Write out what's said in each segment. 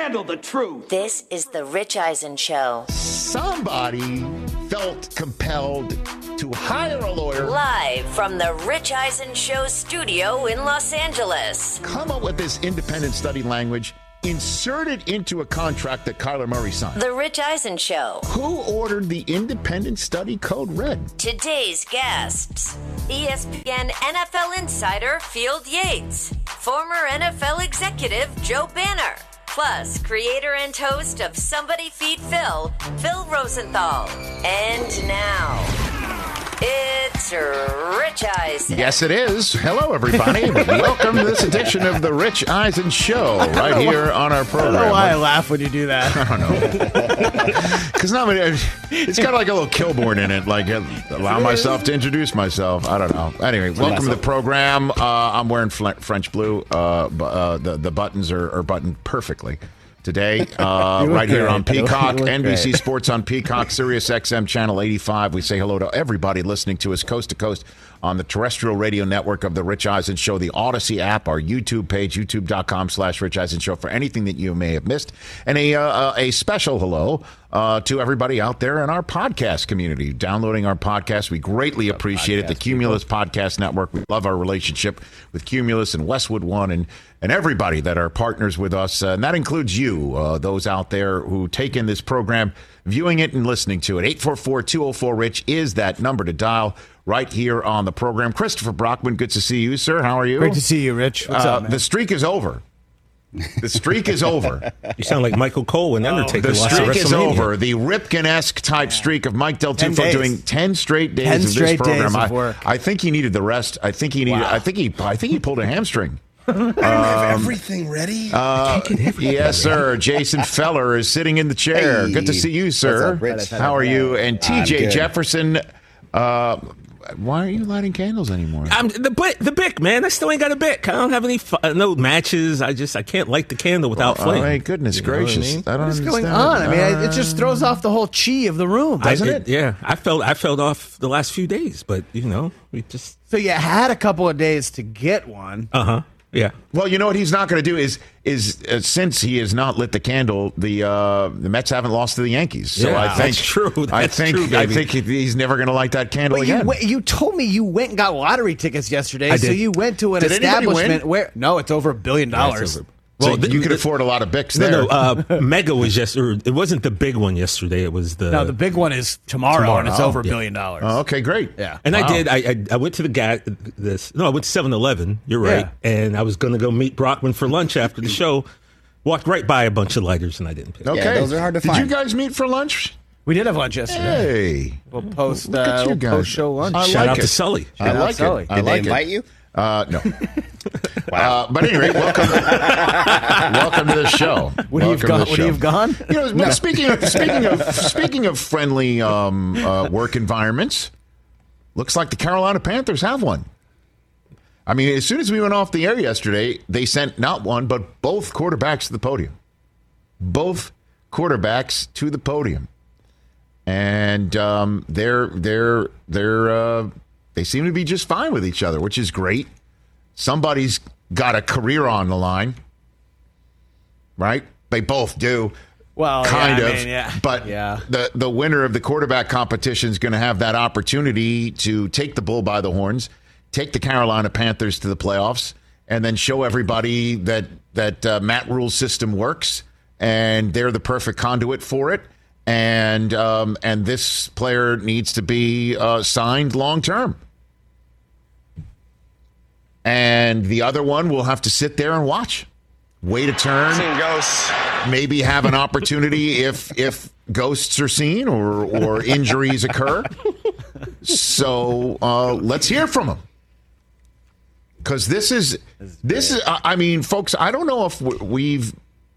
handle the truth. This is The Rich Eisen Show. Somebody felt compelled to hire a lawyer. Live from The Rich Eisen Show studio in Los Angeles. Come up with this independent study language, insert it into a contract that Kyler Murray signed. The Rich Eisen Show. Who ordered the independent study code read? Today's guests: ESPN NFL insider Field Yates, former NFL executive Joe Banner, plus creator and host of Somebody Feed Phil, Phil Rosenthal. And now, it's Rich Eisen. Yes, it is. Hello, everybody. Welcome to this edition of the Rich Eisen Show, right here on our program. I don't know why I laugh when you do that. I don't know. Because it's got like a little Kilborn in it, like allow myself to introduce myself. I don't know. Anyway, welcome to the program. I'm wearing French blue. The buttons are buttoned perfectly today, right here on Peacock, NBC Sports on Peacock, Sirius XM Channel 85. We say hello to everybody listening to us coast to coast on the terrestrial radio network of The Rich Eisen Show, the Odyssey app, our YouTube page, youtube.com/Rich Eisen Show, for anything that you may have missed. And a special hello to everybody out there in our podcast community, downloading our podcast. We greatly appreciate it. The Cumulus Podcast Network. We love our relationship with Cumulus and Westwood One and everybody that are partners with us. And that includes you, those out there who take in this program, viewing it and listening to it. 844-204-RICH is that number to dial right here on the program. Christopher Brockman, good to see you, sir. How are you? Great to see you, Rich. What's up, man? The streak is over. The streak is over. You sound like Michael Cole when Undertaker The lost streak to is WrestleMania. over. The Ripken-esque type streak of Mike Del 10 Tufo days. doing 10 straight days 10 of this straight program. days of work. I think he needed the rest. I think he needed. Wow. I think he pulled a hamstring. I don't have everything ready. Yes, sir. Jason Feller is sitting in the chair. Hey. Good to see you, sir. What's up, Rich? How are you? And TJ good. Jefferson. Why aren't you lighting candles anymore? I'm the Bic, man. I still ain't got a Bic. I don't have any no matches. I can't light the candle without flame. Oh, my goodness You know what I gracious! mean? I don't What's understand. going on? I mean, it just throws off the whole chi of the room, doesn't it? Yeah, I felt off the last few days, but we just So you had a couple of days to get one. yeah. Well, you know what he's not going to do is since he has not lit the candle, the Mets haven't lost to the Yankees. So Yeah, I think that's true. I That's think true, I baby. think he's never going to light that candle But again. you told me you went and got lottery tickets yesterday, I so did. you went to an Did anybody establishment win? where it's over $1 billion. So you could afford a lot of Bics there. No, Mega was it wasn't the big one yesterday. It was the No, the big one is tomorrow, and it's over $1 billion. Oh, okay, great. Yeah. And Wow. I went to I went to 7-Eleven. You're right. Yeah. And I was going to go meet Brockman for lunch after the show. Walked right by a bunch of lighters, and I didn't pick. Okay, Yeah, those are hard to Did find. you guys meet for lunch? We did have lunch yesterday. Hey, We'll post look at you guys. post-show lunch. I Shout like out it. to Sully. I Shout out like Sully. it. I Did they like invite it. you? No. Wow. But anyway, welcome to the show. Would he have gone? Would he have gone? You know, well, speaking of friendly work environments, looks like the Carolina Panthers have one. I mean, as soon as we went off the air yesterday, they sent not one but both quarterbacks to the podium. Both quarterbacks to the podium, and they seem to be just fine with each other, which is great. Somebody's got a career on the line, right? They both do. Well, kind yeah, I of, mean, yeah. but Yeah. the winner of the quarterback competition is going to have that opportunity to take the bull by the horns, take the Carolina Panthers to the playoffs, and then show everybody that Matt Rule's system works, and they're the perfect conduit for it. And this player needs to be signed long term. And the other one will have to sit there and watch. Wait a turn. Seen ghosts. Maybe have an opportunity if ghosts are seen or injuries occur. So let's hear from him. Because this is I mean, folks, I don't know if we've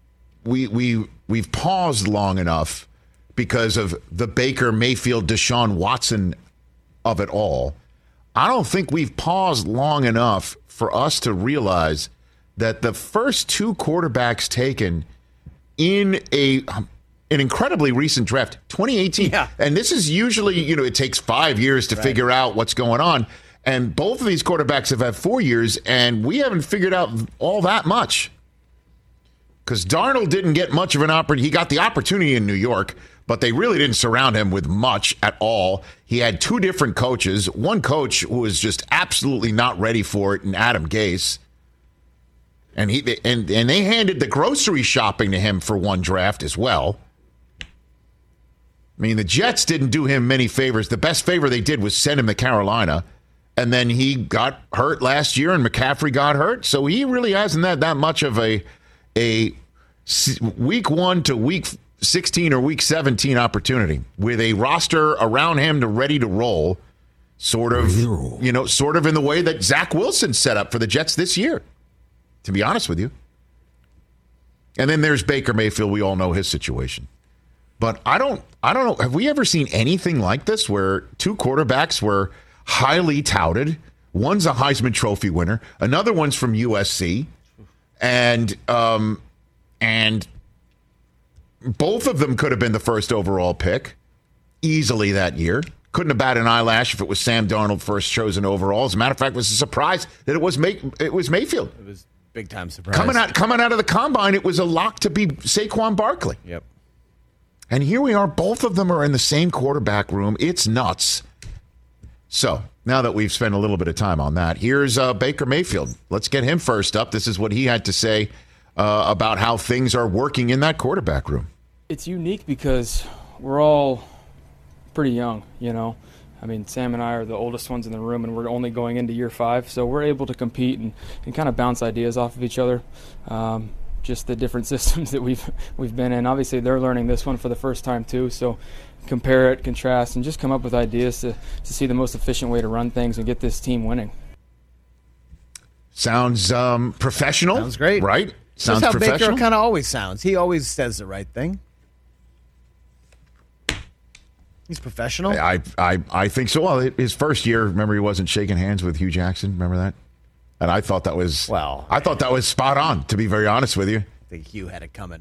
paused long enough because of the Baker Mayfield Deshaun Watson of it all. I don't think we've paused long enough for us to realize that the first two quarterbacks taken in an incredibly recent draft, 2018, and this is usually, it takes 5 years to figure out what's going on. And both of these quarterbacks have had 4 years, and we haven't figured out all that much. because Darnold didn't get much of an opportunity. He got the opportunity in New York, but they really didn't surround him with much at all. He had two different coaches. One coach who was just absolutely not ready for it, and Adam Gase. And they handed the grocery shopping to him for one draft as well. I mean, the Jets didn't do him many favors. The best favor they did was send him to Carolina. And then he got hurt last year, and McCaffrey got hurt. So he really hasn't had that much of a week 1 to week 16 or week 17 opportunity with a roster around him ready to roll, sort of in the way that Zach Wilson set up for the Jets this year, to be honest with you. And then there's Baker Mayfield. We all know his situation. But I don't know. Have we ever seen anything like this where two quarterbacks were highly touted? One's a Heisman Trophy winner. Another one's from USC. And both of them could have been the first overall pick easily that year. Couldn't have batted an eyelash if it was Sam Darnold first chosen overall. As a matter of fact, it was a surprise that it was Mayfield. It was big time surprise. Coming out of the combine, it was a lock to be Saquon Barkley. Yep. And here we are. Both of them are in the same quarterback room. It's nuts. So now that we've spent a little bit of time on that, here's Baker Mayfield. Let's get him first up. This is what he had to say about how things are working in that quarterback room. It's unique because we're all pretty young, you know. I mean, Sam and I are the oldest ones in the room, and we're only going into year 5, so we're able to compete and kind of bounce ideas off of each other. Just the different systems that we've been in. Obviously, they're learning this one for the first time too, so compare it, contrast, and just come up with ideas to see the most efficient way to run things and get this team winning. Sounds professional. Sounds great. Right? Sounds That's how professional. Baker kind of always sounds. He always says the right thing. He's professional. I think so. Well, his first year, remember, he wasn't shaking hands with Hugh Jackson. Remember that? And I thought that was spot on, to be very honest with you. I think Hugh had it coming.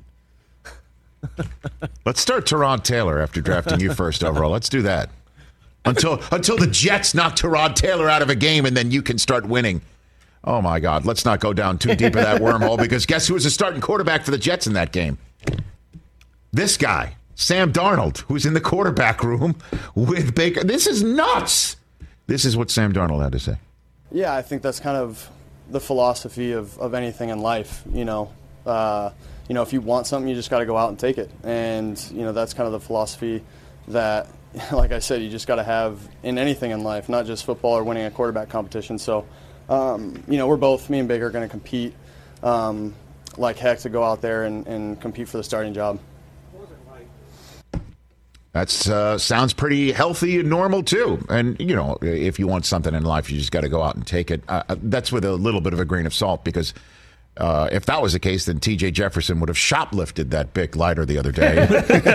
Let's start Tyrod Taylor after drafting you first overall. Let's do that. Until the Jets knock Tyrod Taylor out of a game, and then you can start winning. Oh, my God. Let's not go down too deep in that wormhole, because guess who was the starting quarterback for the Jets in that game? This guy, Sam Darnold, who's in the quarterback room with Baker. This is nuts. This is what Sam Darnold had to say. Yeah, I think that's kind of the philosophy of anything in life, you know. If you want something, you just got to go out and take it. And, that's kind of the philosophy that, like I said, you just got to have in anything in life, not just football or winning a quarterback competition. So, we're both, me and Baker, are going to compete like heck to go out there and compete for the starting job. That sounds pretty healthy and normal, too. And, if you want something in life, you just got to go out and take it. That's with a little bit of a grain of salt, because if that was the case, then T.J. Jefferson would have shoplifted that Bic lighter the other day.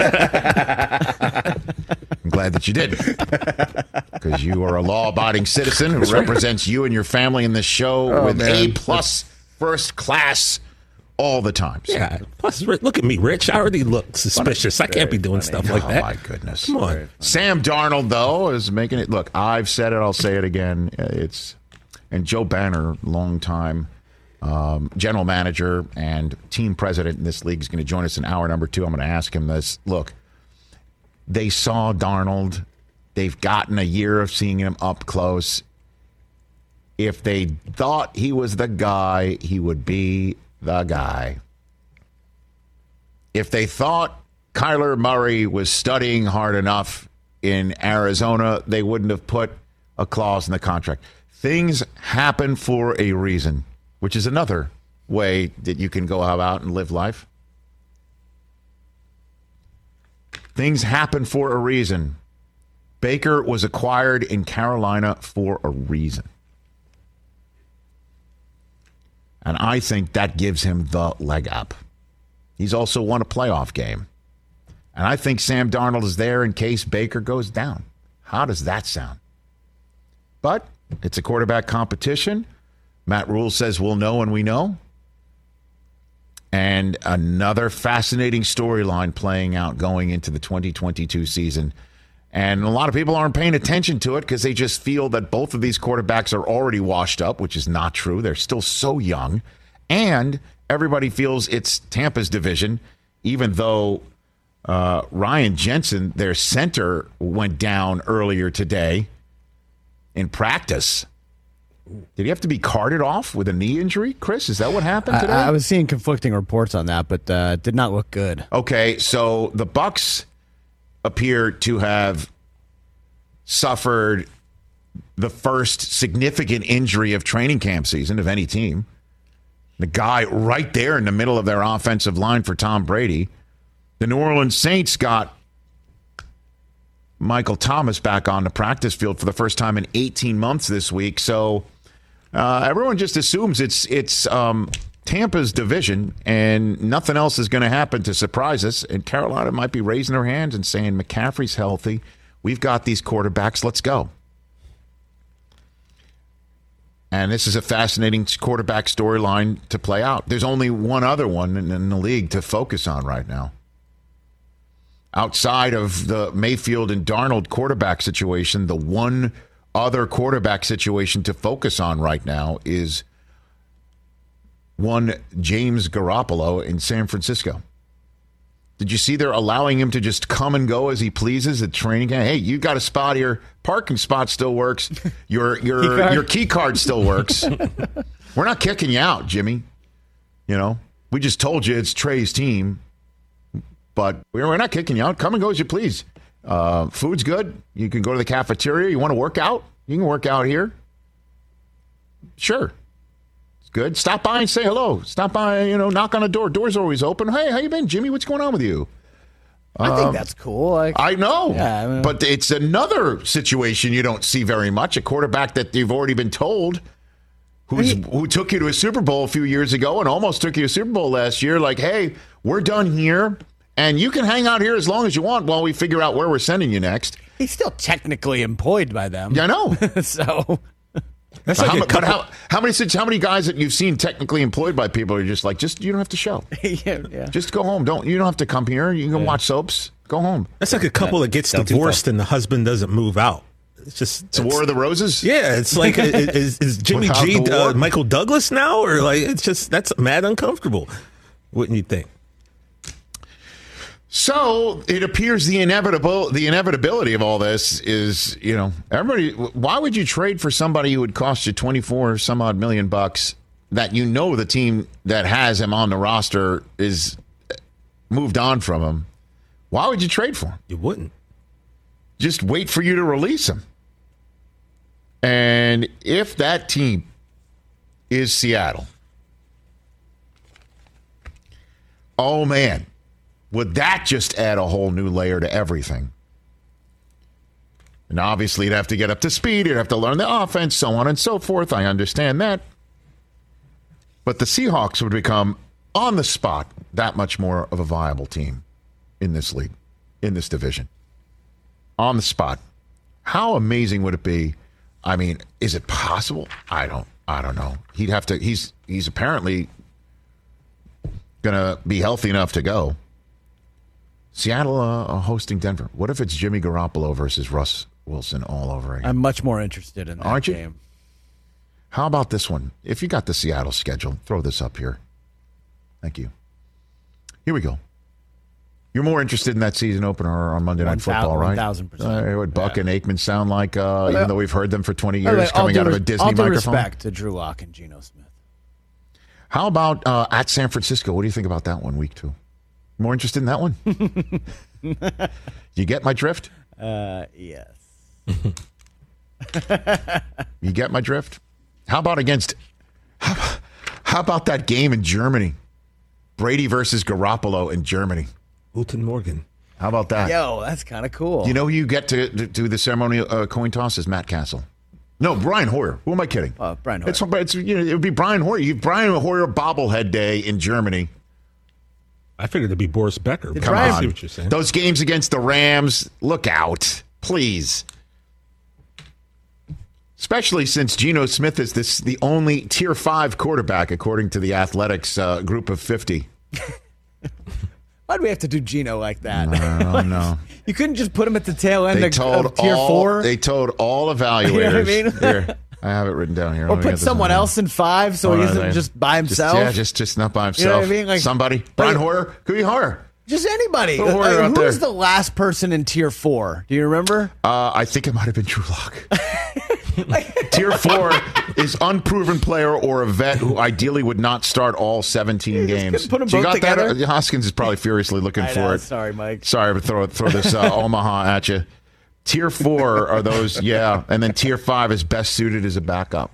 I'm glad that you didn't, because you are a law-abiding citizen who represents you and your family in this show with A+ first class all the time. So. Yeah. Plus, look at me, Rich. I already look suspicious. I can't be doing stuff like that. Oh, my goodness. Come on. Sam Darnold, though, is making it. Look, I've said it. I'll say it again. And Joe Banner, longtime general manager and team president in this league, is going to join us in hour number 2. I'm going to ask him this. Look, they saw Darnold. They've gotten a year of seeing him up close. If they thought he was the guy, he would be the guy. If they thought Kyler Murray was studying hard enough in Arizona, they wouldn't have put a clause in the contract. Things happen for a reason, which is another way that you can go out and live life. Things happen for a reason. Baker was acquired in Carolina for a reason. And I think that gives him the leg up. He's also won a playoff game. And I think Sam Darnold is there in case Baker goes down. How does that sound? But it's a quarterback competition. Matt Rule says we'll know when we know. And another fascinating storyline playing out going into the 2022 season. And a lot of people aren't paying attention to it because they just feel that both of these quarterbacks are already washed up, which is not true. They're still so young. And everybody feels it's Tampa's division, even though Ryan Jensen, their center, went down earlier today in practice. Did he have to be carted off with a knee injury, Chris? Is that what happened today? I was seeing conflicting reports on that, but did not look good. Okay, so the Bucks appear to have suffered the first significant injury of training camp season of any team. The guy right there in the middle of their offensive line for Tom Brady. The New Orleans Saints got Michael Thomas back on the practice field for the first time in 18 months this week. So everyone just assumes it's Tampa's division and nothing else is going to happen to surprise us. And Carolina might be raising their hands and saying, McCaffrey's healthy. We've got these quarterbacks. Let's go. And this is a fascinating quarterback storyline to play out. There's only one other one in the league to focus on right now. Outside of the Mayfield and Darnold quarterback situation, the one other quarterback situation to focus on right now is one James Garoppolo in San Francisco. Did you see they're allowing him to just come and go as he pleases at training camp? Hey, you got a spot here. Parking spot still works. Your key card still works. We're not kicking you out, Jimmy. You know, we just told you it's Trey's team, but we're not kicking you out. Come and go as you please. Food's good. You can go to the cafeteria. You want to work out? You can work out here. Sure. Good. Stop by and say hello. Stop by, knock on the door. Door's always open. Hey, how you been, Jimmy? What's going on with you? I think that's cool. I know. Yeah, but it's another situation you don't see very much. A quarterback that you've already been told who took you to a Super Bowl a few years ago and almost took you to a Super Bowl last year. Like, hey, we're done here, and you can hang out here as long as you want while we figure out where we're sending you next. He's still technically employed by them. Yeah, I know. So... That's like how many guys that you've seen technically employed by people are just like, you don't have to show. yeah. Just go home. You don't have to come here. You can watch soaps. Go home. That's like a couple that gets divorced and the husband doesn't move out. It's a War of the Roses. Yeah, it's like is Jimmy G Michael Douglas now, or like that's mad uncomfortable. Wouldn't you think? So it appears the inevitability of all this is, everybody. Why would you trade for somebody who would cost you $24 some odd million that the team that has him on the roster is moved on from him? Why would you trade for him? You wouldn't. Just wait for you to release him. And if that team is Seattle, oh man. Would that just add a whole new layer to everything? And obviously, you'd have to get up to speed. You'd have to learn the offense, so on and so forth. I understand that. But the Seahawks would become, on the spot, that much more of a viable team in this league, in this division. On the spot. How amazing would it be? I mean, is it possible? I don't know. He'd have to. He's apparently going to be healthy enough to go. Seattle hosting Denver. What if it's Jimmy Garoppolo versus Russ Wilson all over again? I'm much more interested in that Aren't you? game. How about this one? If you got the Seattle schedule, throw this up here. Thank you. Here we go. You're more interested in that season opener on Monday Night Football, right? 1,000%. What Buck and Aikman sound like, even though we've heard them for 20 years coming out of a Disney all due microphone? Respect to Drew Lock and Geno Smith. How about at San Francisco? What do you think about that one, week 2? More interested in that one? You get my drift? Yes. You get my drift? How about that game in Germany? Brady versus Garoppolo in Germany. Guten Morgen. How about that? Yo, that's kind of cool. You know who you get to do the ceremonial coin toss is Matt Castle. No, Brian Hoyer. Who am I kidding? Brian Hoyer. It would be Brian Hoyer. You have Brian Hoyer bobblehead day in Germany. I figured it'd be Boris Becker. Come on. I see what you're saying. Those games against the Rams, look out, please. Especially since Geno Smith is the only Tier 5 quarterback, according to the Athletics group of 50. Why do we have to do Geno like that? I don't know. You couldn't just put him at the tail end of Tier 4? They told all evaluators. You know what I mean? I have it written down here. Or put someone else in 5 so he isn't just by himself. Just not by himself. You know what I mean? Like, somebody. Brian Hoyer. Could be Hoyer. Just anybody. Who was the last person in Tier 4? Do you remember? I think it might have been Drew Lock. Tier 4 is unproven player or a vet who ideally would not start all 17 games. Put them So you both got together. that? Hoskins is probably furiously looking for it. Sorry, Mike. Sorry to throw this Omaha at you. Tier 4 are those, yeah. And then Tier 5 is best suited as a backup.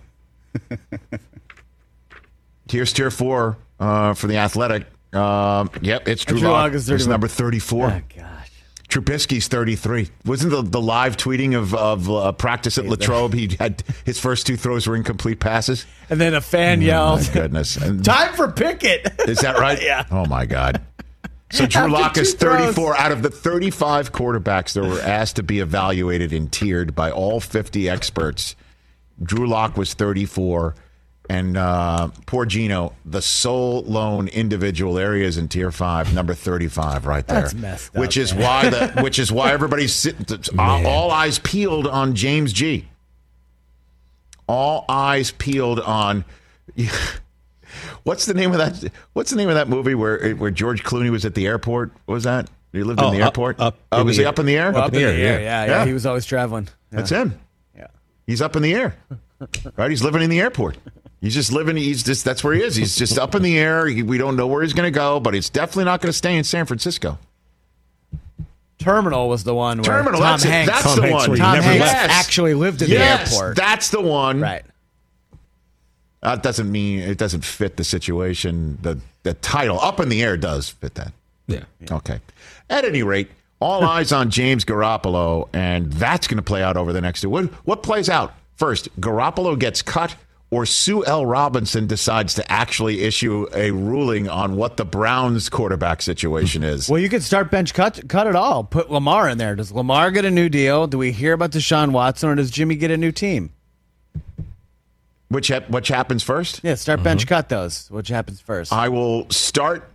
Here's Tier 4 for the Athletic. Yep, it's Drew Lock. It's number 34. Oh, gosh. Trubisky's 33. Wasn't the live tweeting of practice at Latrobe? He had his first 2 throws were incomplete passes. And then a fan yelled, My goodness. And "Time for Pickett." is that right? Yeah. Oh, my God. So Drew After Lock is 2 throws. 34 out of the 35 quarterbacks that were asked to be evaluated and tiered by all 50 experts. Drew Lock was 34. And poor Gino, the sole lone individual areas in Tier 5, number 35, right there. That's messed up. Which is why everybody's sitting, all eyes peeled on James G. All eyes peeled on. What's the name of that movie where George Clooney was at the airport? What was that? He lived in the airport. Was he up in the air? Well, up in the air. Yeah. He was always traveling. Yeah. That's him. Yeah. He's up in the air. Right? He's living in the airport. He's just living. That's where he is. He's just up in the air. We don't know where he's going to go, but it's definitely not going to stay in San Francisco. Terminal was the one where Terminal. Tom That's it. Hanks. That's the one. Tom Hanks Yes. actually lived in the airport. That's the one. Right. That doesn't mean it doesn't fit the situation. The title up in the air does fit that. Yeah. Okay. At any rate, all eyes on James Garoppolo, and that's going to play out over the next 2. What plays out first? Garoppolo gets cut, or Sue L. Robinson decides to actually issue a ruling on what the Browns quarterback situation is. Well, you could start bench cut it all. Put Lamar in there. Does Lamar get a new deal? Do we hear about Deshaun Watson, or does Jimmy get a new team? Which happens first? Yeah, start bench cut those. Which happens first? I will start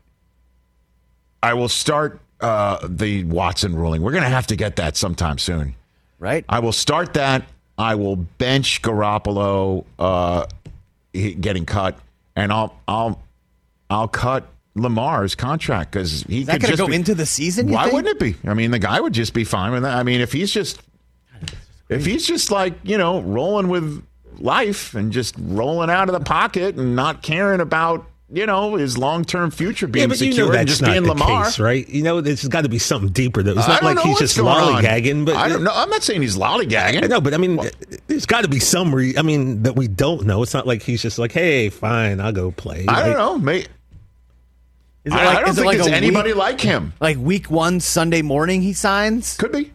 the Watson ruling. We're going to have to get that sometime soon. Right? I will start that. I will bench Garoppolo getting cut, and I'll cut Lamar's contract because he Is that going to go into the season? Why wouldn't it be? I mean, the guy would just be fine with that. I mean, if he's just like, rolling with life and just rolling out of the pocket and not caring about, his long-term future being secure and just being Lamar. Case, right? There's got to be something deeper. It's not like he's just lollygagging. But I don't know. I'm not saying he's lollygagging. I know, but I mean, there's got to be some that we don't know. It's not like he's just like, hey, fine, I'll go play. I don't know. Mate. I don't think there's anybody like him. Like week 1 Sunday morning he signs? Could be.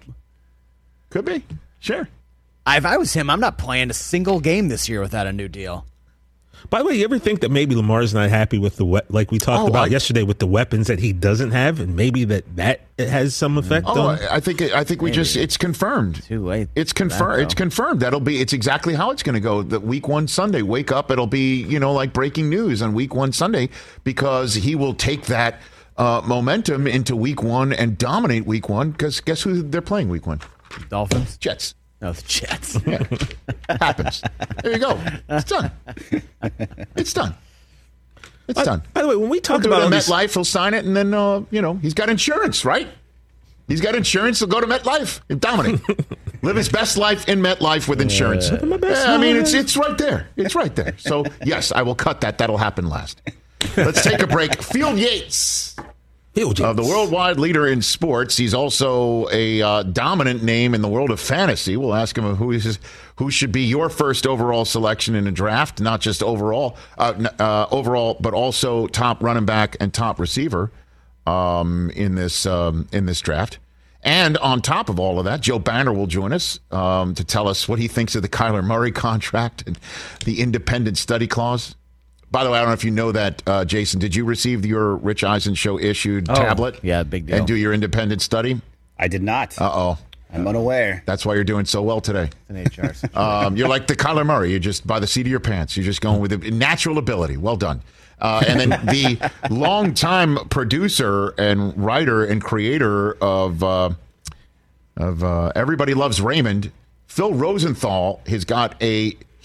Sure. If I was him, I'm not playing a single game this year without a new deal. By the way, you ever think that maybe Lamar's not happy with like we talked about yesterday with the weapons that he doesn't have, and maybe that it has some effect on? I think it's confirmed. Too late. It's confirmed. It's confirmed. It's exactly how it's going to go. The week 1 Sunday, wake up, it'll be, like breaking news on week 1 Sunday, because he will take that momentum into week 1 and dominate week 1, because guess who they're playing week 1? Dolphins? Jets. No, the Jets. Yeah. Happens. There you go. It's done. It's done. By the way, when we talk about MetLife, he'll sign it, and then he's got insurance, right? He's got insurance. He'll go to MetLife and dominate. Live his best life in MetLife with insurance. I mean, it's right there. It's right there. So yes, I will cut that. That'll happen last. Let's take a break. Field Yates. The worldwide leader in sports. He's also a dominant name in the world of fantasy. We'll ask him who should be your first overall selection in a draft, not just overall, but also top running back and top receiver in this draft. And on top of all of that, Joe Banner will join us to tell us what he thinks of the Kyler Murray contract and the independent study clause. By the way, I don't know if you know that, Jason. Did you receive your Rich Eisen Show issued tablet? Yeah, big deal. And do your independent study? I did not. Uh-oh. I'm unaware. That's why you're doing so well today. An HR. You're like the Kyler Murray. You're just by the seat of your pants. You're just going with a natural ability. Well done. And then the longtime producer and writer and creator of Everybody Loves Raymond, Phil Rosenthal, has got a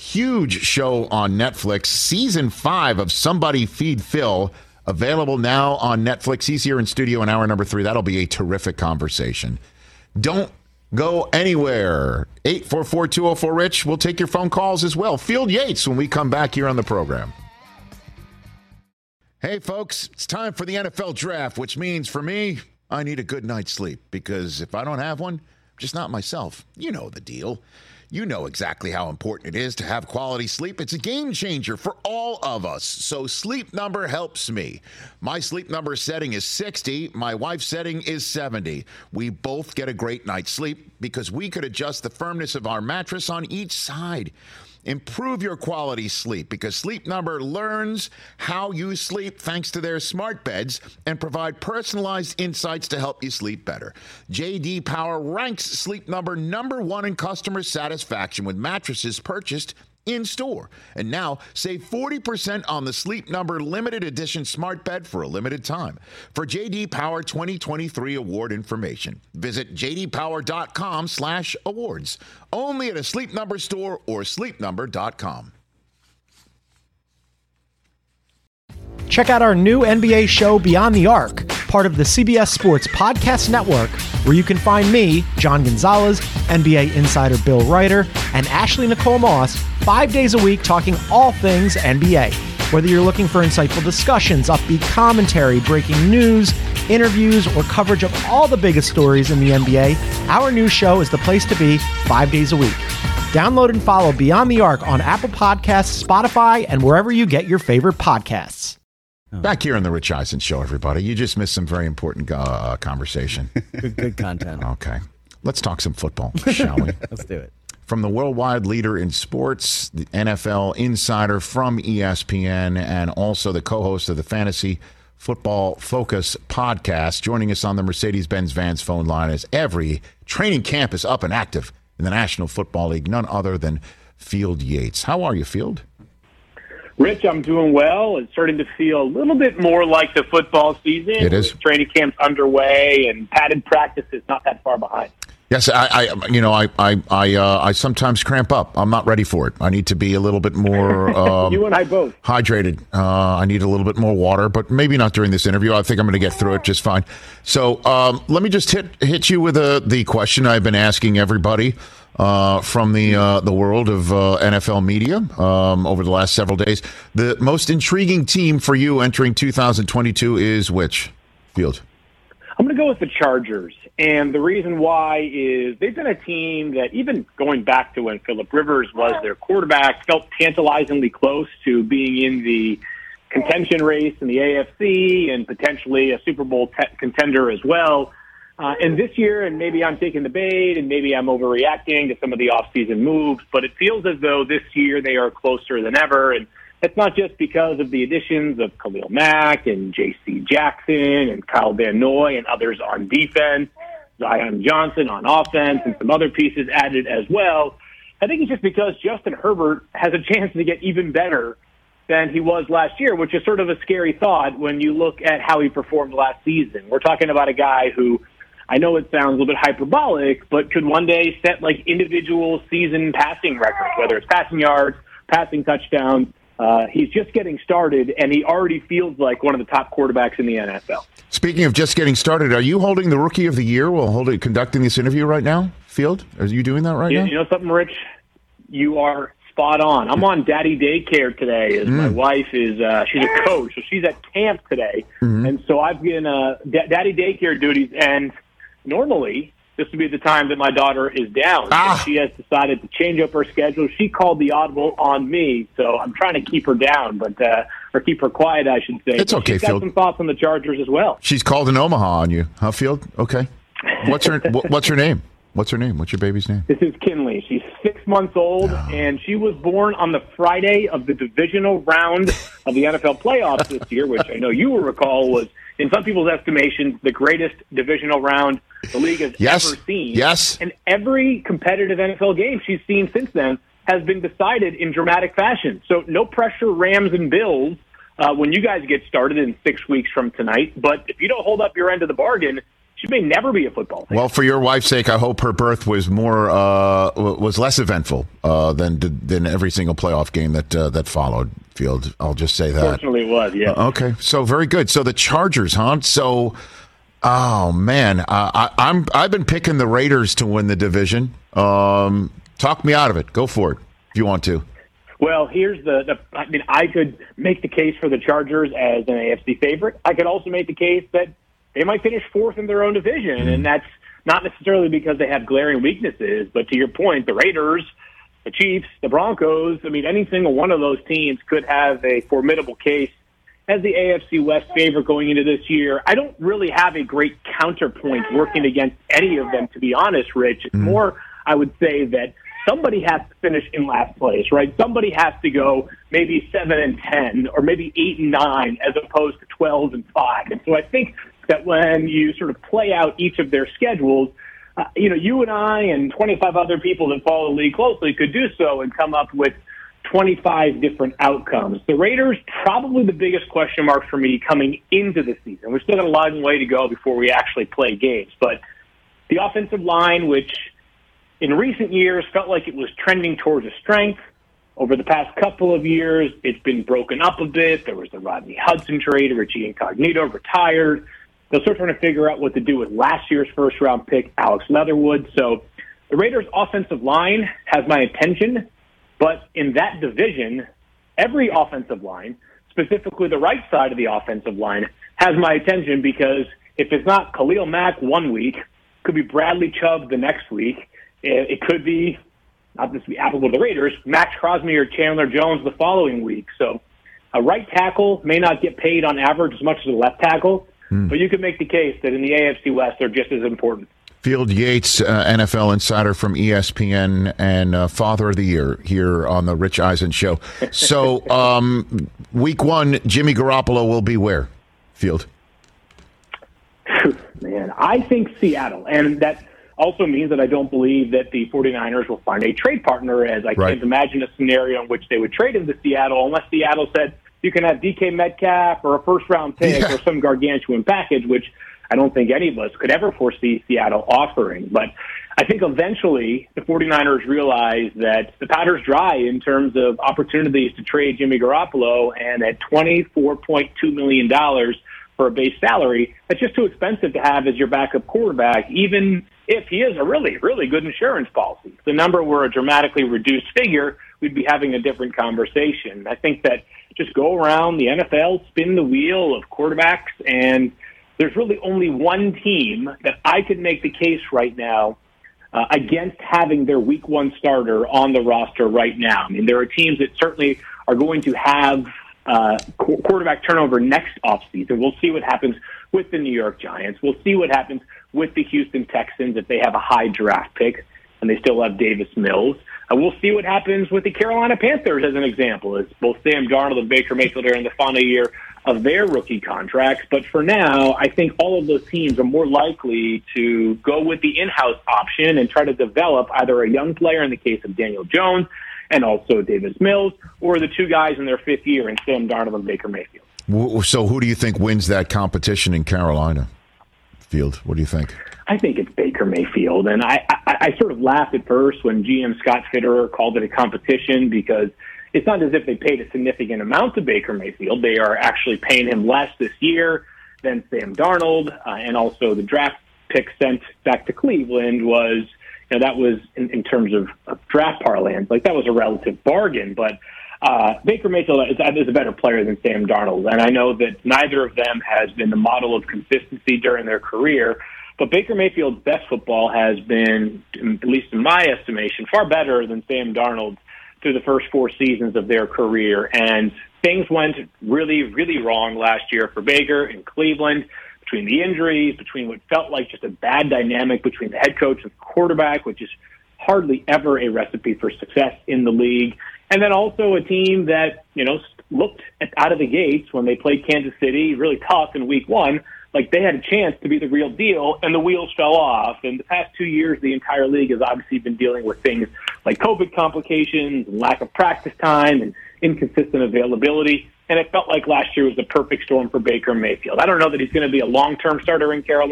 huge show on Netflix. Season 5 of Somebody Feed Phil, available now on Netflix. He's here in studio in hour number 3. That'll be a terrific conversation. Don't go anywhere. 844-204-RICH. We'll take your phone calls as well. Field Yates when we come back here on the program. Hey, folks, it's time for the NFL Draft, which means for me, I need a good night's sleep, because if I don't have one, I'm just not myself. You know the deal. You know exactly how important it is to have quality sleep. It's a game changer for all of us. So Sleep Number helps me. My Sleep Number setting is 60. My wife's setting is 70. We both get a great night's sleep because we could adjust the firmness of our mattress on each side. Improve your quality sleep because Sleep Number learns how you sleep thanks to their smart beds and provide personalized insights to help you sleep better. J.D. Power ranks Sleep Number number 1 in customer satisfaction with mattresses purchased in store. And now save 40% on the Sleep Number limited edition smart bed for a limited time. For J.D. Power 2023 award information, visit jdpower.com/awards. Only at a Sleep Number store or sleepnumber.com. Check out our new NBA show, Beyond the Arc, part of the CBS Sports Podcast Network, where you can find me, John Gonzalez, NBA insider Bill Ryder, and Ashley Nicole Moss 5 days a week talking all things NBA. Whether you're looking for insightful discussions, upbeat commentary, breaking news, interviews, or coverage of all the biggest stories in the NBA, our new show is the place to be 5 days a week. Download and follow Beyond the Arc on Apple Podcasts, Spotify, and wherever you get your favorite podcasts. Back here on the Rich Eisen Show, everybody. You just missed some very important conversation. Good content. Okay. Let's talk some football, shall we? Let's do it. From the worldwide leader in sports, the NFL insider from ESPN, and also the co-host of the Fantasy Football Focus podcast, joining us on the Mercedes-Benz Vans phone line as every training camp is up and active in the National Football League, none other than Field Yates. How are you, Field? Rich, I'm doing well. It's starting to feel a little bit more like the football season. It is. Training camp's underway and padded practice is not that far behind. Yes, I sometimes cramp up. I'm not ready for it. I need to be a little bit more you and I both hydrated. I need a little bit more water, but maybe not during this interview. I think I'm going to get through it just fine. So let me just hit you with the question I've been asking everybody from the world of NFL media over the last several days. The most intriguing team for you entering 2022 is which, Field? I'm going to go with the Chargers. And the reason why is they've been a team that, even going back to when Phillip Rivers was their quarterback, felt tantalizingly close to being in the contention race in the AFC and potentially a Super Bowl contender as well. And this year, and maybe I'm taking the bait and maybe I'm overreacting to some of the offseason moves, but it feels as though this year they are closer than ever. And it's not just because of the additions of Khalil Mack and J.C. Jackson and Kyle Van Noy and others on defense, Zion Johnson on offense, and some other pieces added as well. I think it's just because Justin Herbert has a chance to get even better than he was last year, which is sort of a scary thought when you look at how he performed last season. We're talking about a guy who, I know it sounds a little bit hyperbolic, but could one day set like individual season passing records, whether it's passing yards, passing touchdowns. He's just getting started, and he already feels like one of the top quarterbacks in the NFL. Speaking of just getting started, are you holding the Rookie of the Year while conducting this interview right now, Field? Are you doing that right now? You know something, Rich? You are spot on. I'm on daddy daycare today as my wife is she's a coach, so she's at camp today. And so I've been daddy daycare duties, and normally this would be the time that my daughter is down. She has decided to change up her schedule. She called the audible on me, so I'm trying to keep her down, or keep her quiet, I should say. It's okay, Field. She's got some thoughts on the Chargers as well. She's called in Omaha on you, huh, Field? Okay. What's her name? What's her name? What's your baby's name? This is Kinley. She's 6 months old, and she was born on the Friday of the divisional round of the NFL playoffs this year, which I know you will recall was, in some people's estimations, the greatest divisional round the league has ever seen. Yes. And every competitive NFL game she's seen since then has been decided in dramatic fashion. So no pressure, Rams and Bills, when you guys get started in 6 weeks from tonight. But if you don't hold up your end of the bargain, she may never be a football fan. Well, for your wife's sake, I hope her birth was was less eventful than every single playoff game that followed. Field, I'll just say that. Fortunately, it was. Yeah. Okay, so very good. So the Chargers, huh? So, oh man, I've been picking the Raiders to win the division. Talk me out of it. Go for it if you want to. Well, here's I mean, I could make the case for the Chargers as an AFC favorite. I could also make the case that they might finish fourth in their own division, and that's not necessarily because they have glaring weaknesses, but to your point, the Raiders, the Chiefs, the Broncos, I mean, any single one of those teams could have a formidable case as the AFC West favorite going into this year. I don't really have a great counterpoint working against any of them, to be honest, Rich. It's more, I would say, that somebody has to finish in last place, right? Somebody has to go maybe 7-10 or maybe 8-9 as opposed to 12-5. And so I think that when you sort of play out each of their schedules, you and I and 25 other people that follow the league closely could do so and come up with 25 different outcomes. The Raiders, probably the biggest question mark for me coming into the season. We've still got a long way to go before we actually play games. But the offensive line, which in recent years felt like it was trending towards a strength. Over the past couple of years, it's been broken up a bit. There was the Rodney Hudson trade. Richie Incognito retired. They're still trying to figure out what to do with last year's first-round pick, Alex Leatherwood. So the Raiders' offensive line has my attention, but in that division, every offensive line, specifically the right side of the offensive line, has my attention because if it's not Khalil Mack one week, it could be Bradley Chubb the next week. It could be, not just be applicable to the Raiders, Max Crosby or Chandler Jones the following week. So a right tackle may not get paid on average as much as a left tackle, but you could make the case that in the AFC West, they're just as important. Field Yates, NFL insider from ESPN and Father of the Year here on the Rich Eisen Show. So week one, Jimmy Garoppolo will be where, Field? Man, I think Seattle, and that also means that I don't believe that the 49ers will find a trade partner, as I can't imagine a scenario in which they would trade him to Seattle unless Seattle said you can have DK Metcalf or a first-round pick or some gargantuan package, which I don't think any of us could ever foresee Seattle offering. But I think eventually the 49ers realize that the powder's dry in terms of opportunities to trade Jimmy Garoppolo, and at $24.2 million for a base salary, that's just too expensive to have as your backup quarterback, even if he is a really, really good insurance policy. If the number were a dramatically reduced figure, we'd be having a different conversation. I think that just go around the NFL, spin the wheel of quarterbacks, and there's really only one team that I could make the case right now against having their week one starter on the roster right now. I mean, there are teams that certainly are going to have quarterback turnover next offseason. We'll see what happens with the New York Giants. We'll see what happens with the Houston Texans if they have a high draft pick and they still have Davis Mills. We'll see what happens with the Carolina Panthers as an example, as both Sam Darnold and Baker Mayfield are in the final year of their rookie contracts. But for now, I think all of those teams are more likely to go with the in-house option and try to develop either a young player in the case of Daniel Jones and also Davis Mills, or the two guys in their fifth year in Sam Darnold and Baker Mayfield. So who do you think wins that competition in Carolina? Field, what do you think? I think it's Baker Mayfield. And I sort of laughed at first when GM Scott Fitterer called it a competition, because it's not as if they paid a significant amount to Baker Mayfield. They are actually paying him less this year than Sam Darnold, and also the draft pick sent back to Cleveland was, that was in terms of draft parlance, like that was a relative bargain. But Baker Mayfield is a better player than Sam Darnold, and I know that neither of them has been the model of consistency during their career. But Baker Mayfield's best football has been, at least in my estimation, far better than Sam Darnold through the first 4 seasons of their career. And things went really, really wrong last year for Baker in Cleveland, between the injuries, between what felt like just a bad dynamic between the head coach and the quarterback, which is hardly ever a recipe for success in the league. And then also a team that, looked out of the gates when they played Kansas City really tough in week one, like they had a chance to be the real deal, and the wheels fell off. And the past 2 years, the entire league has obviously been dealing with things like COVID complications and lack of practice time and inconsistent availability. And it felt like last year was the perfect storm for Baker Mayfield. I don't know that he's going to be a long-term starter in Carolina,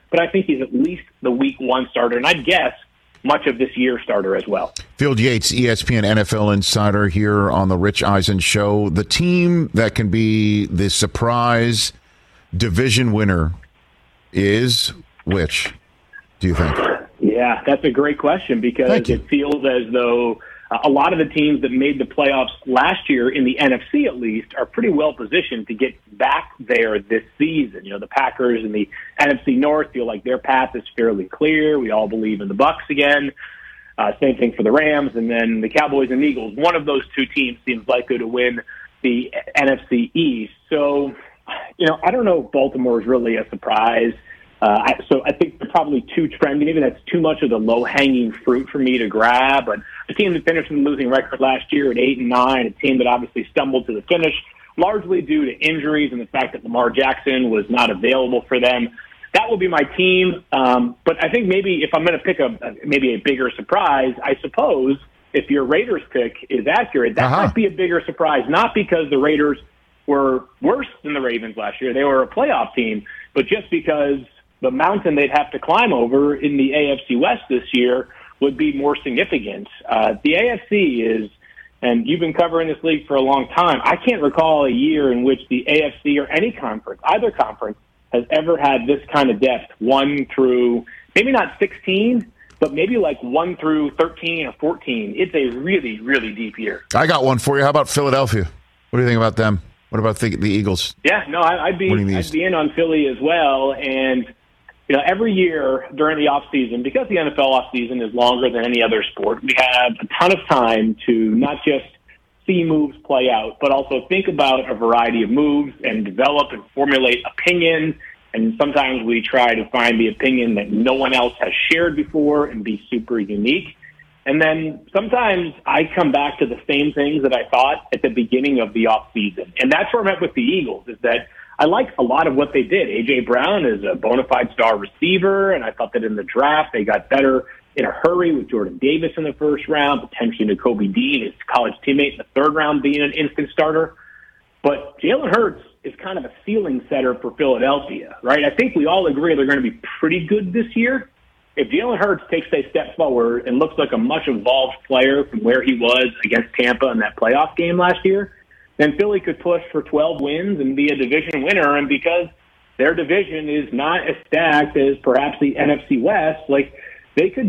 but I think he's at least the week 1 starter, and I'd guess much of this year's starter as well. Field Yates, ESPN NFL insider here on the Rich Eisen Show. The team that can be the surprise division winner is which, do you think? Yeah, that's a great question because it feels as though a lot of the teams that made the playoffs last year, in the NFC at least, are pretty well positioned to get back there this season. You know, the Packers in the NFC North feel like their path is fairly clear. We all believe in the Bucs again. Same thing for the Rams. And then the Cowboys and Eagles. One of those two teams seems likely to win the NFC East. So, you know, I don't know if Baltimore is really a surprise. So I think they're probably too trendy. Maybe that's too much of the low-hanging fruit for me to grab. But a team that finished with a losing record last year at 8-9, a team that obviously stumbled to the finish, largely due to injuries and the fact that Lamar Jackson was not available for them. That will be my team. But I think maybe if I'm going to pick maybe a bigger surprise, I suppose if your Raiders pick is accurate, that might be a bigger surprise, not because the Raiders were worse than the Ravens last year. They were a playoff team, but just because the mountain they'd have to climb over in the AFC West this year would be more significant. The AFC is, and you've been covering this league for a long time, I can't recall a year in which the AFC or any conference, either conference, has ever had this kind of depth, 1 through, maybe not 16, but maybe like 1 through 13 or 14. It's a really, really deep year. I got one for you. How about Philadelphia? What do you think about them? What about the Eagles? Yeah, no, I'd be in on Philly as well. And you know, every year during the offseason, because the NFL offseason is longer than any other sport, we have a ton of time to not just see moves play out, but also think about a variety of moves and develop and formulate opinion. And sometimes we try to find the opinion that no one else has shared before and be super unique. And then sometimes I come back to the same things that I thought at the beginning of the offseason. And that's where I'm at with the Eagles, is that I like a lot of what they did. A.J. Brown is a bona fide star receiver, and I thought that in the draft they got better in a hurry with Jordan Davis in the first round, potentially Nakobe Dean, his college teammate, in the third round being an instant starter. But Jalen Hurts is kind of a ceiling setter for Philadelphia, right? I think we all agree they're going to be pretty good this year. If Jalen Hurts takes a step forward and looks like a much evolved player from where he was against Tampa in that playoff game last year, then Philly could push for 12 wins and be a division winner. And because their division is not as stacked as perhaps the NFC West, like they could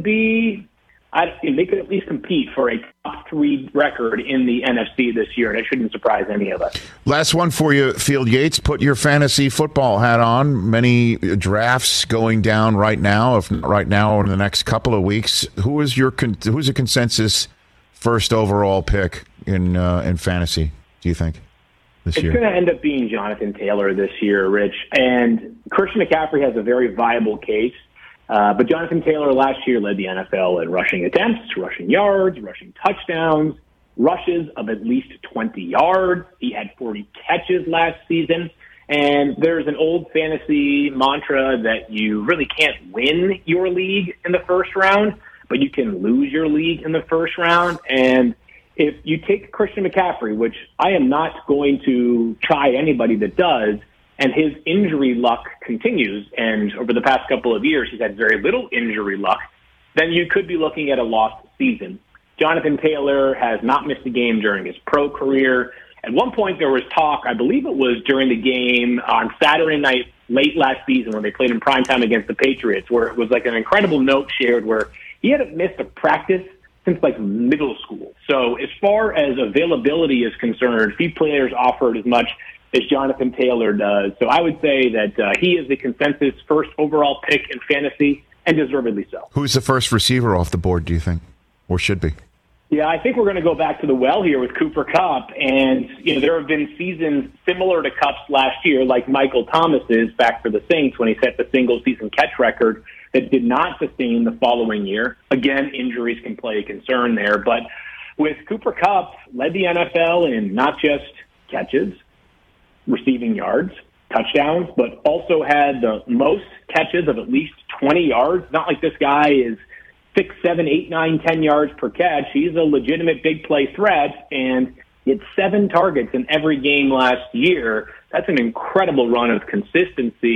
at least compete for a top 3 record in the NFC this year, and it shouldn't surprise any of us. Last one for you, Field Yates. Put your fantasy football hat on. Many drafts going down right now, if not right now, or in the next couple of weeks. Who's a consensus first overall pick in fantasy, do you think, this year? It's going to end up being Jonathan Taylor this year, Rich. And Christian McCaffrey has a very viable case. But Jonathan Taylor last year led the NFL in rushing attempts, rushing yards, rushing touchdowns, rushes of at least 20 yards. He had 40 catches last season. And there's an old fantasy mantra that you really can't win your league in the first round, but you can lose your league in the first round. And if you take Christian McCaffrey, which I am not going to try anybody that does, and his injury luck continues, and over the past couple of years he's had very little injury luck, then you could be looking at a lost season. Jonathan Taylor has not missed a game during his pro career. At one point there was talk, I believe it was during the game on Saturday night late last season when they played in primetime against the Patriots, where it was like an incredible note shared where he hadn't missed a practice since like middle school. So as far as availability is concerned, few players offered as much as Jonathan Taylor does. So I would say that he is the consensus first overall pick in fantasy, and deservedly so. Who's the first receiver off the board, do you think, or should be? Yeah, I think we're going to go back to the well here with Cooper Kupp. And, you know, there have been seasons similar to Kupp's last year, like Michael Thomas's back for the Saints when he set the single-season catch record that did not sustain the following year. Again, injuries can play a concern there. But with Cooper Kupp, led the NFL in not just catches, receiving yards, touchdowns, but also had the most catches of at least 20 yards. Not like this guy is 6, 7, 8, 9, 10 yards per catch. He's a legitimate big play threat, and he had 7 targets in every game last year. That's an incredible run of consistency.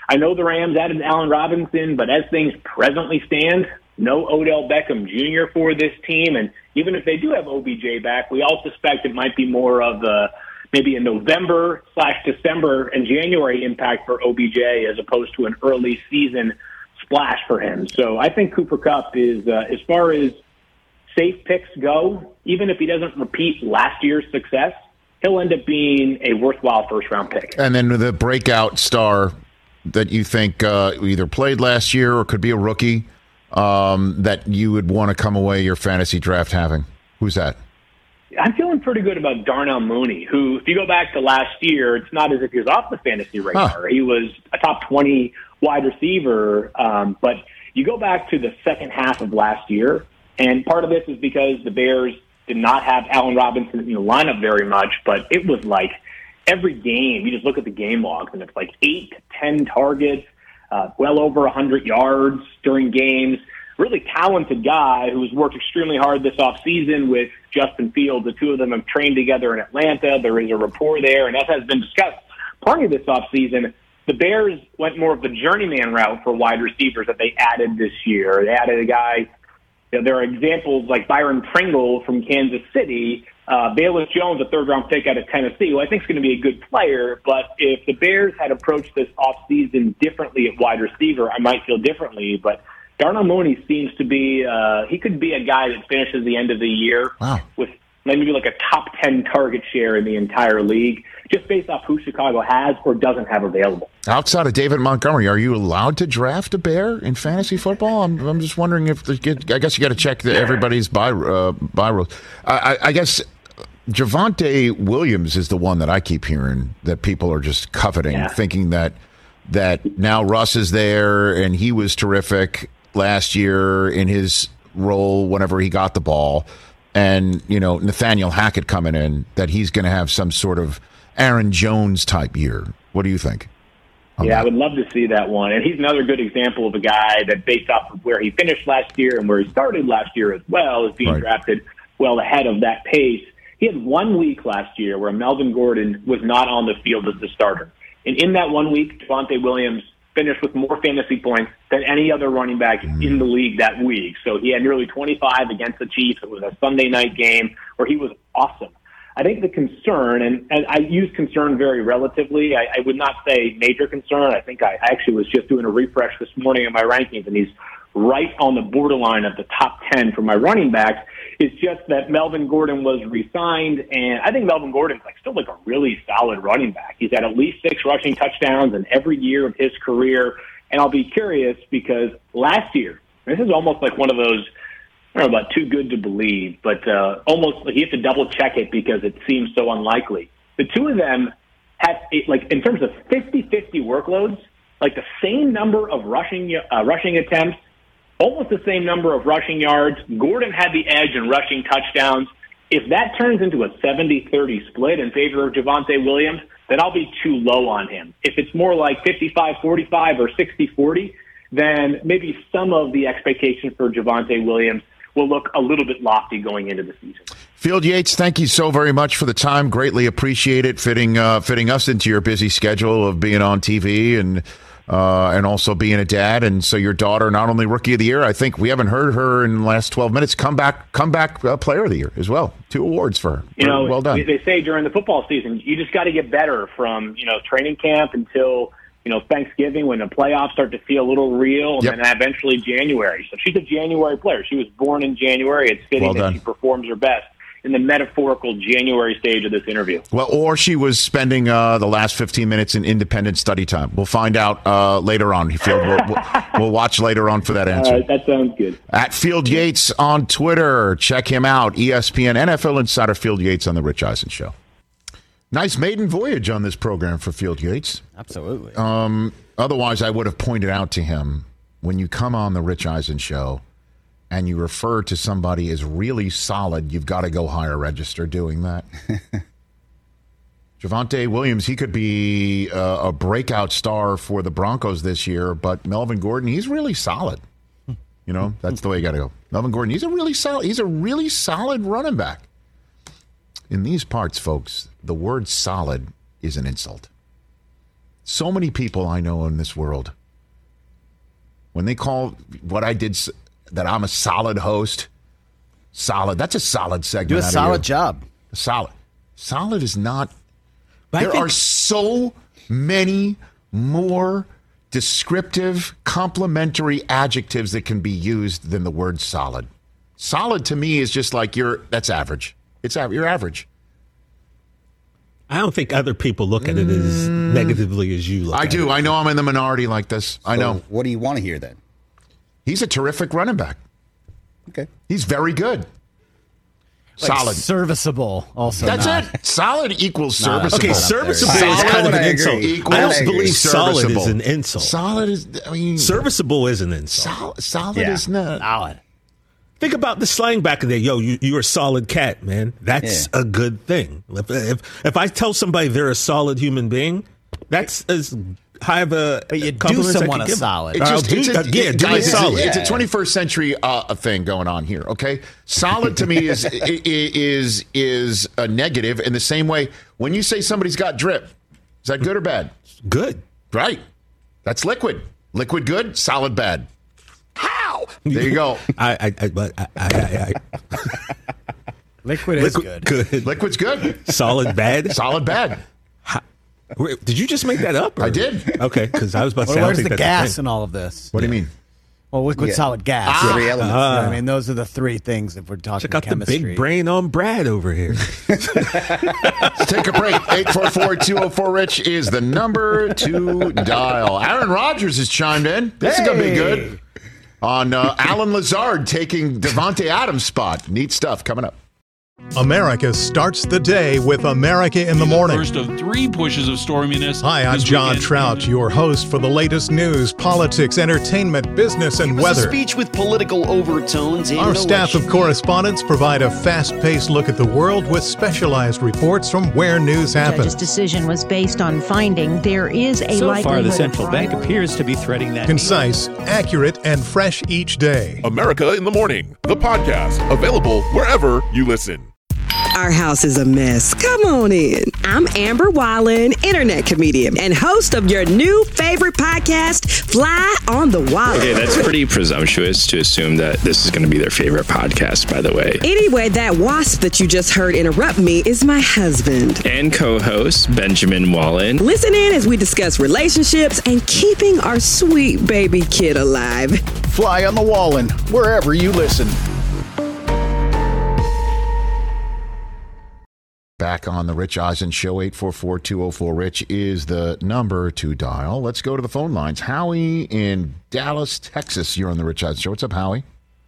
I know the Rams added Allen Robinson, but as things presently stand, no Odell Beckham Jr. for this team. And even if they do have OBJ back, we all suspect it might be more of maybe a November/December and January impact for OBJ as opposed to an early season splash for him. So I think Cooper Kupp is, as far as safe picks go, even if he doesn't repeat last year's success, he'll end up being a worthwhile first-round pick. And then the breakout star that you think either played last year or could be a rookie that you would want to come away your fantasy draft having? Who's that? I'm feeling pretty good about Darnell Mooney, who, if you go back to last year, it's not as if he was off the fantasy radar. He was a top 20 wide receiver, but you go back to the second half of last year, and part of this is because the Bears did not have Allen Robinson in the lineup very much, but it was like every game, you just look at the game logs, and it's like 8 to 10 targets, well over 100 yards during games. Really talented guy who's worked extremely hard this offseason with Justin Fields. The two of them have trained together in Atlanta. There is a rapport there, and as has been discussed plenty this offseason, the Bears went more of the journeyman route for wide receivers that they added this year. They added a guy. There are examples like Byron Pringle from Kansas City, Bayless Jones, a third-round pick out of Tennessee, who I think is going to be a good player. But if the Bears had approached this offseason differently at wide receiver, I might feel differently. But Darnell Mooney seems to be he could be a guy that finishes the end of the year with maybe like a top 10 target share in the entire league, just based off who Chicago has or doesn't have available. Outside of David Montgomery, are you allowed to draft a Bear in fantasy football? I'm just wondering if I guess you got to check everybody's buy rules. I guess Javonte Williams is the one that I keep hearing that people are just coveting, thinking that now Russ is there and he was terrific last year in his role whenever he got the ball. And, Nathaniel Hackett coming in, that he's going to have some sort of Aaron Jones type year. What do you think? I would love to see that one. And he's another good example of a guy that, based off of where he finished last year and where he started last year as well, is being drafted well ahead of that pace. He had 1 week last year where Melvin Gordon was not on the field as the starter. And in that 1 week, Javonte Williams finished with more fantasy points than any other running back in the league that week. So he had nearly 25 against the Chiefs. It was a Sunday night game where he was awesome. I think the concern, and I use concern very relatively, I would not say major concern. I think I actually was just doing a refresh this morning of my rankings, and he's right on the borderline of the top 10 for my running backs. It's just that Melvin Gordon was re-signed, and I think Melvin Gordon's still a really solid running back. He's had at least 6 rushing touchdowns in every year of his career, and I'll be curious because last year, this is almost like one of those, I don't know about too good to believe, but almost like you have to double check it because it seems so unlikely. The two of them had, in terms of 50-50 workloads, the same number of rushing attempts, almost the same number of rushing yards. Gordon had the edge in rushing touchdowns. If that turns into a 70-30 split in favor of Javonte Williams, then I'll be too low on him. If it's more like 55-45 or 60-40, then maybe some of the expectations for Javonte Williams will look a little bit lofty going into the season. Field Yates, thank you so very much for the time. Greatly appreciate it, fitting us into your busy schedule of being on TV and also being a dad. And so your daughter, not only Rookie of the Year, I think we haven't heard her in the last 12 minutes, comeback Player of the Year as well. 2 awards for her. Well done. They say during the football season, you just got to get better from training camp until Thanksgiving, when the playoffs start to feel a little real, and then eventually January. So she's a January player. She was born in January. It's fitting that she performs her best in the metaphorical January stage of this interview. Well, or she was spending the last 15 minutes in independent study time. We'll find out later on. We'll watch later on for that answer. That sounds good. At Field Yates on Twitter. Check him out. ESPN NFL Insider Field Yates on The Rich Eisen Show. Nice maiden voyage on this program for Field Yates. Absolutely. Otherwise, I would have pointed out to him, when you come on The Rich Eisen Show and you refer to somebody as really solid, you've got to go higher register doing that. Javonte Williams, he could be a breakout star for the Broncos this year, but Melvin Gordon, he's really solid. That's the way you got to go. Melvin Gordon, he's a really solid running back. In these parts, folks, the word solid is an insult. So many people I know in this world, when they call what I did that I'm a solid host, solid. That's a solid segment. Do a solid job. Solid. Solid is not. There are so many more descriptive, complimentary adjectives that can be used than the word solid. Solid to me is just like that's average. You're average. I don't think other people look at it as negatively as you look at it. I do. I know I'm in the minority like this. I know. What do you want to hear then? He's a terrific running back. Okay. He's very good. Like solid. Serviceable also. That's it. Solid equals serviceable. Okay, serviceable is Solid kind of an insult. I don't believe solid is an insult. Solid is, I mean. Serviceable is an insult. Solid is not. Solid. Think about the slang back in the day. Yo, you're a solid cat, man. That's a good thing. If I tell somebody they're a solid human being, that's as high of a but you do compliment someone I a can solid. give. Do me solid. It's a 21st century thing going on here. Okay, solid to me is a negative in the same way when you say somebody's got drip. Is that good or bad? Good. Right. That's liquid. Liquid good. Solid bad. How? There you go. Liquid is good. Good. Liquid's good. Solid bad. Solid bad. Did you just make that up? Or? I did. Okay, because I was about to say. Where's the gas in all of this? What do you mean? Well, liquid, solid, gas. Three elements. You know what I mean, those are the three things if we're talking Check out chemistry. the big brain on Brad over here. Let's take a break. 844-204-RICH is the number to dial. Aaron Rodgers has chimed in. This is going to be good. On Alan Lazard taking Devontae Adams' spot. Neat stuff coming up. America starts the day with America in the Morning. First of 3 pushes of storminess. Hi, I'm John Trout, your host for the latest news, politics, entertainment, business, and weather. A speech with political overtones. Our staff of correspondents provide a fast-paced look at the world with specialized reports from where news happens. The judge's decision was based on finding there is a so far, the central bank appears to be threading that. Concise, accurate, and fresh each day. America in the Morning, the podcast, available wherever you listen. Our house is a mess. Come on in. I'm Amber Wallen, internet comedian and host of your new favorite podcast, Fly on the Wall. Okay, that's pretty presumptuous to assume that this is going to be their favorite podcast, by the way. Anyway, that wasp that you just heard interrupt me is my husband. And co-host, Benjamin Wallen. Listen in as we discuss relationships and keeping our sweet baby kid alive. Fly on the Wallen, wherever you listen. Back on the Rich Eisen Show, 844-204-RICH is the number to dial. Let's go to the phone lines. Howie in Dallas, Texas. You're on the Rich Eisen Show. What's up, Howie?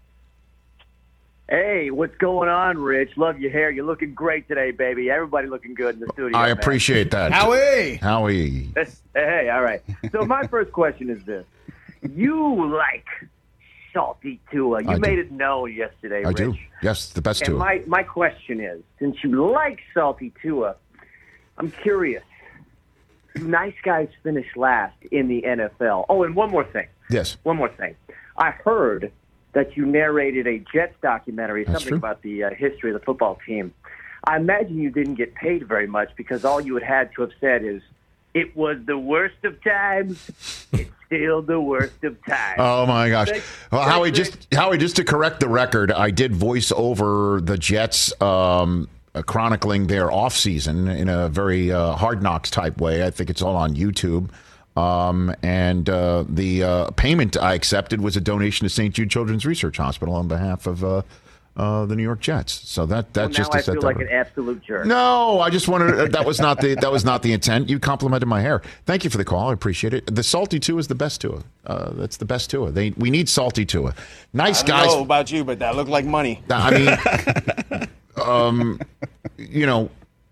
Hey, what's going on, Rich? Love your hair. You're looking great today, baby. Everybody looking good in the studio. I appreciate that. Howie. Hey, all right. So my first question is this. You like Salty Tua. You made it known yesterday, Rich. I do. Yes, the best Tua. And my question is, since you like Salty Tua, I'm curious. Nice guys finish last in the NFL. Oh, and one more thing. Yes. One more thing. I heard that you narrated a Jets documentary, That's something true. about the history of the football team. I imagine you didn't get paid very much because all you had to have said is, it was the worst of times. It's still the worst of times. Oh my gosh! Well, Howie, just to correct the record, I did voice over the Jets chronicling their offseason in a very Hard Knocks type way. I think it's all on YouTube. And the payment I accepted was a donation to St. Jude Children's Research Hospital on behalf of the New York Jets. So that's now just to I set feel that like right. an absolute jerk. No, I just wanted that was not the intent. You complimented my hair. Thank you for the call. I appreciate it. The Salty Tua is the best Tua. That's the best Tua. We need Salty Tua. Nice guys. I don't know about you, but that looked like money. I mean, you know,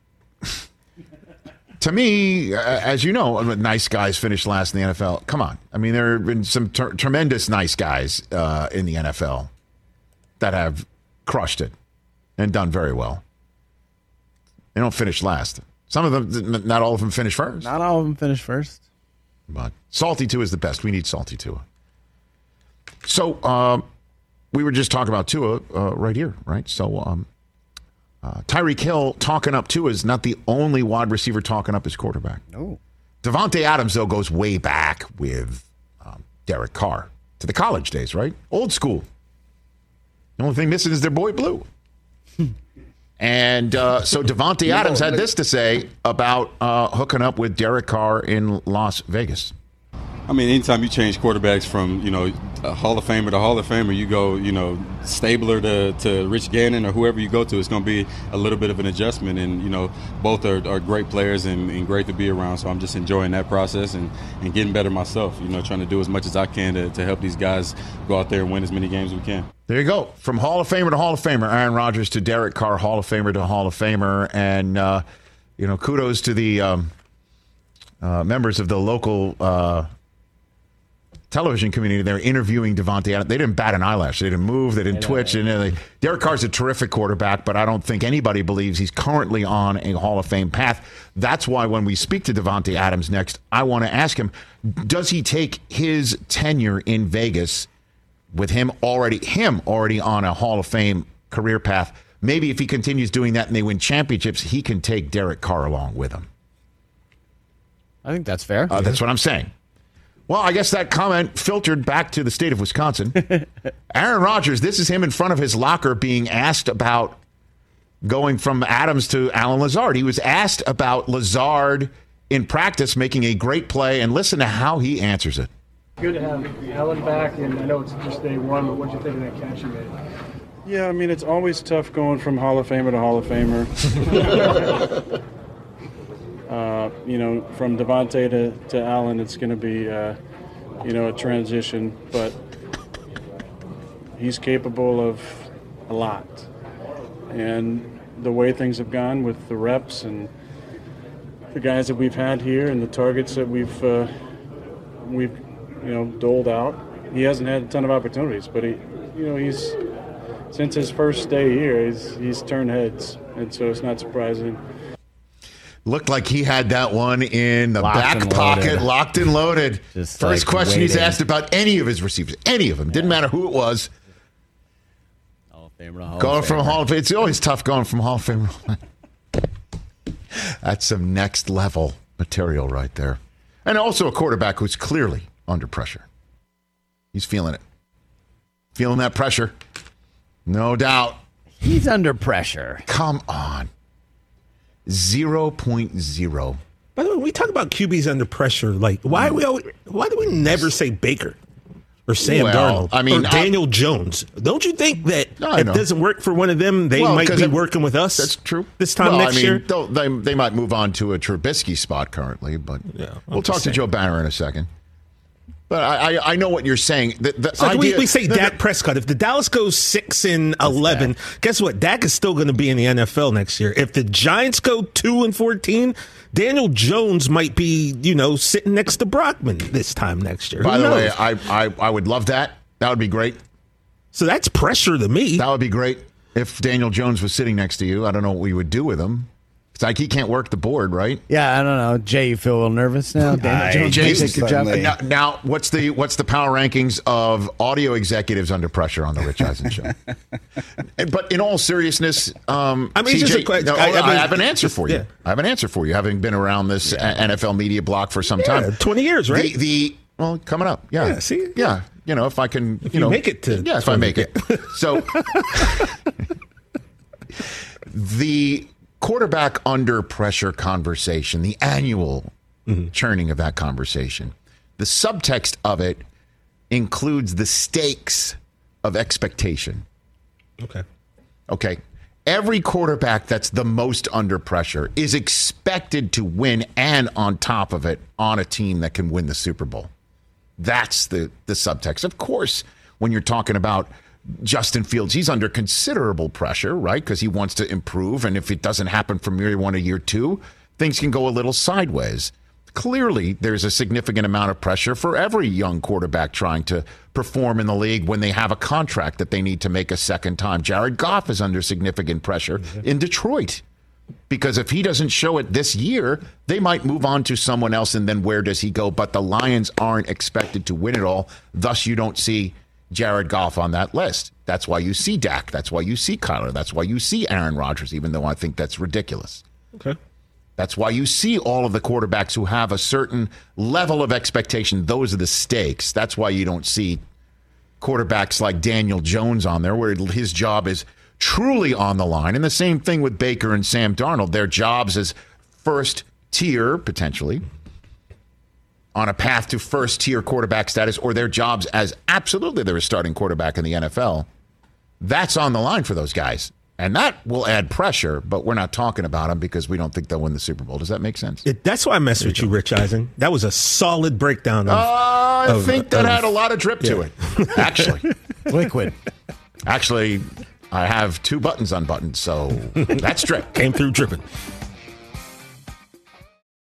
to me, as you know, nice guys finish last in the NFL. Come on. I mean, there have been some tremendous nice guys in the NFL that have crushed it and done very well. They don't finish last. Some of them, not all of them finish first. Not all of them finish first. But Salty Tua is the best. We need Salty Tua. So we were just talking about Tua right here, right? So Tyreek Hill talking up Tua is not the only wide receiver talking up his quarterback. No. Davante Adams, though, goes way back with Derek Carr to the college days, right? Old school. The only thing missing is their boy Blue. And so Davante Adams had this to say about hooking up with Derek Carr in Las Vegas. I mean, anytime you change quarterbacks from, a Hall of Famer to Hall of Famer, you go, Stabler to Rich Gannon or whoever you go to, it's going to be a little bit of an adjustment. And, both are great players and great to be around. So I'm just enjoying that process and getting better myself, trying to do as much as I can to help these guys go out there and win as many games as we can. There you go. From Hall of Famer to Hall of Famer, Aaron Rodgers to Derek Carr, Hall of Famer to Hall of Famer. And, kudos to the members of the local television community. They're interviewing Davante Adams. They didn't bat an eyelash. They didn't move. They didn't twitch. And Derek Carr's a terrific quarterback, but I don't think anybody believes he's currently on a Hall of Fame path. That's why when we speak to Davante Adams next, I want to ask him, does he take his tenure in Vegas with him already on a Hall of Fame career path? Maybe if he continues doing that and they win championships, he can take Derek Carr along with him. I think that's fair. That's what I'm saying. Well, I guess that comment filtered back to the state of Wisconsin. Aaron Rodgers, this is him in front of his locker being asked about going from Adams to Allen Lazard. He was asked about Lazard in practice making a great play, and listen to how he answers it. Good to have Allen back, and I know it's just day one, but what do you think of that catch you made? Yeah, I mean, it's always tough going from Hall of Famer to Hall of Famer. From Davante to Allen, it's going to be, a transition, but he's capable of a lot. And the way things have gone with the reps and the guys that we've had here and the targets that we've doled out, he hasn't had a ton of opportunities, but he's since his first day here, he's turned heads, and so it's not surprising. Looked like he had that one in the back pocket, locked and loaded. First question he's asked about any of his receivers, any of them. Didn't matter who it was. Hall of Famer to Hall going of from Famer. Hall of Fame. It's always tough going from Hall of Fame. That's some next level material right there. And also a quarterback who's clearly under pressure. He's feeling it. Feeling that pressure. No doubt. He's under pressure. Come on. 0.0. By the way, when we talk about QBs under pressure, why do we never say Baker or Sam Darnold or Daniel Jones? Don't you think that if it doesn't work for one of them, they might be working with us? That's true. This time next year? They might move on to a Trubisky spot currently, but we'll talk to Joe Banner in a second. But I know what you're saying. We say Dak Prescott. If the Dallas goes 6-11, guess what? Dak is still going to be in the NFL next year. If the Giants go 2-14, Daniel Jones might be, sitting next to Brockman this time next year. By the way, I would love that. That would be great. So that's pressure to me. That would be great if Daniel Jones was sitting next to you. I don't know what we would do with him. It's like he can't work the board, right? Yeah, I don't know. Jay, you feel a little nervous now? Daniel Jones Now, what's the power rankings of audio executives under pressure on the Rich Eisen show? But in all seriousness, CJ, I have an answer for you. Yeah. I have an answer for you, having been around this NFL media block for some time. 20 years, right? Coming up. Yeah. See? Yeah. If I can, if you make it to. Yeah, if I make it. So the quarterback under pressure conversation, the annual churning of that conversation, the subtext of it includes the stakes of expectation. Okay. Every quarterback that's the most under pressure is expected to win, and on top of it, on a team that can win the Super Bowl. That's the subtext. Of course, when you're talking about Justin Fields, he's under considerable pressure, right? Because he wants to improve. And if it doesn't happen from year one to year two, things can go a little sideways. Clearly, there's a significant amount of pressure for every young quarterback trying to perform in the league when they have a contract that they need to make a second time. Jared Goff is under significant pressure in Detroit because if he doesn't show it this year, they might move on to someone else. And then where does he go? But the Lions aren't expected to win it all. Thus, you don't see Jared Goff on that list. That's why you see Dak. That's why you see Kyler. That's why you see Aaron Rodgers, even though I think that's ridiculous. Okay. That's why you see all of the quarterbacks who have a certain level of expectation. Those are the stakes. That's why you don't see quarterbacks like Daniel Jones on there, where his job is truly on the line. And the same thing with Baker and Sam Darnold. Their jobs as first tier, potentially, on a path to first tier quarterback status, or their jobs as absolutely they're a starting quarterback in the NFL. That's on the line for those guys. And that will add pressure, but we're not talking about them because we don't think they'll win the Super Bowl. Does that make sense? That's why I messed with you, Rich Eisen. That was a solid breakdown of... I think that had a lot of drip to it, actually. Liquid. Actually, I have 2 buttons unbuttoned, so that's drip. Came through dripping.